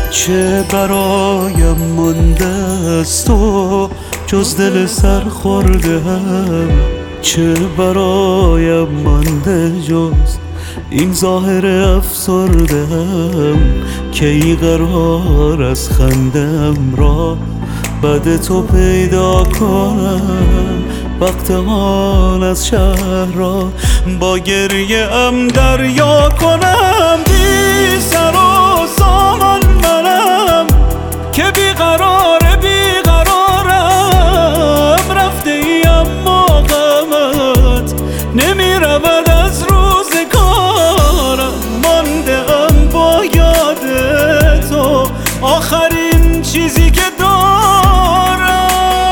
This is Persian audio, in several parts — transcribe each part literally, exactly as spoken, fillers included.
چه برایم مانده از تو جز دل سر خورده هم، چه برایم مانده جز این ظاهر افسرده هم، که ای قرار از خندم را بعد تو پیدا کنم. وقت آن از شهر را با گریه ام دریا کنم. بی سر و سامان منم که بیقرار بیقرارم، رفته ای اما غمت نمی رود از روزگارم. مانده ام با یاد تو آخرین چیزی که دارم.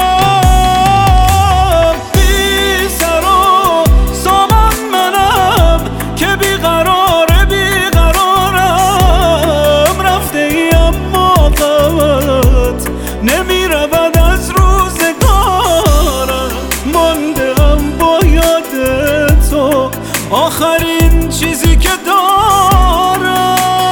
بی سر و سامان منم که بیقرار بیقرارم، رفته ای اما غمت نمی رود از روزگارم. مانده ام با یاد تو آخرین چیزی که دارم.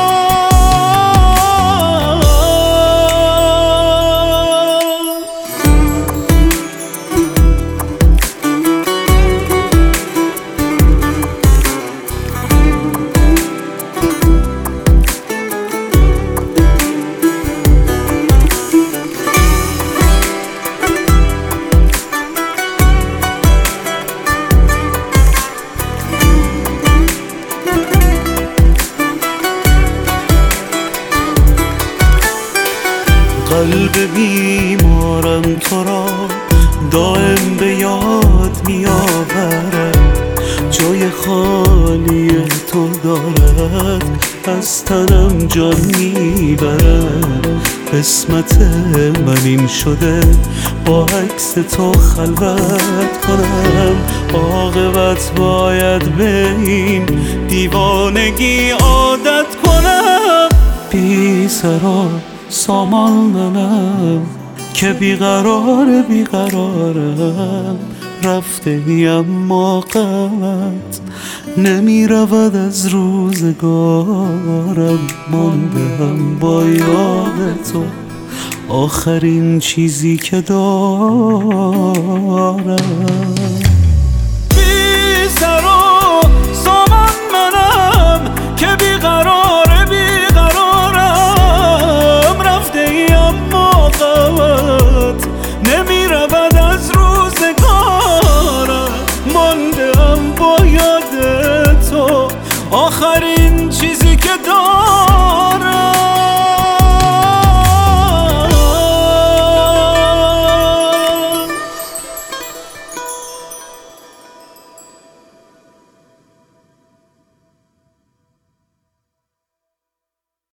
قلب بیمارم تو را دائم به یاد می آورم، جای خالی تو دارد از تنم جان می برم. قسمت من این شده با عکس تو خلوت کنم، عاقبت باید به این دیوانگی عادت کنم. بی سر و سامان منم که بیقرار بیقرارم، رفته ای اما غمت نمی رود از روزگارم. مانده هم با یاد تو آخرین چیزی که دارم. بی سر و سامان منم که بیقرار بی